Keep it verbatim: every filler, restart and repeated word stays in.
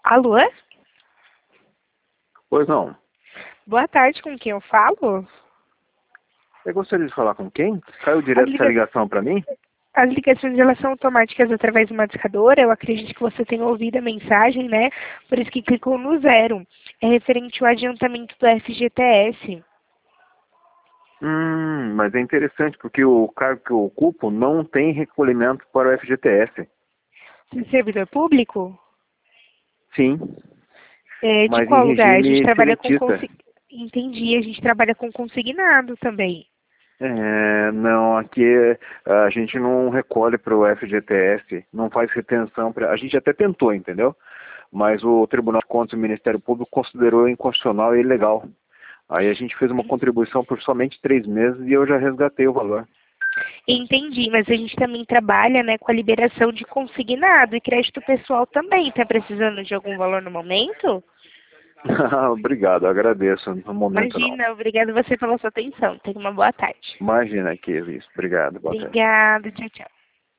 Alô? Pois não. Boa tarde, com quem eu falo? Eu gostaria de falar com quem? Caiu As, direto essa liga... ligação para mim? As ligações elas são automáticas através de uma discadora. Eu acredito que você tenha ouvido a mensagem, né? Por isso que clicou no zero. É referente ao adiantamento do F G T S. Hum, mas é interessante porque o cargo que eu ocupo não tem recolhimento para o F G T S. Você é servidor público? Sim, É, de mas em qual lugar? A gente regime trabalha com... seletista. Consi... Entendi, a gente trabalha com consignado também. É, não, aqui a gente não recolhe para o F G T S, não faz retenção. Pra... A gente até tentou, entendeu? Mas o Tribunal de Contas e o Ministério Público considerou inconstitucional e ilegal. Aí a gente fez uma contribuição por somente três meses e eu já resgatei o valor. Entendi, mas a gente também trabalha, né, com a liberação de consignado e crédito pessoal também. Está precisando de algum valor no momento? Obrigado, agradeço. No momento não. Imagina, obrigada você pela sua atenção. Tenha uma boa tarde. Imagina que isso. Obrigado, boa tarde. Obrigada, tchau, tchau.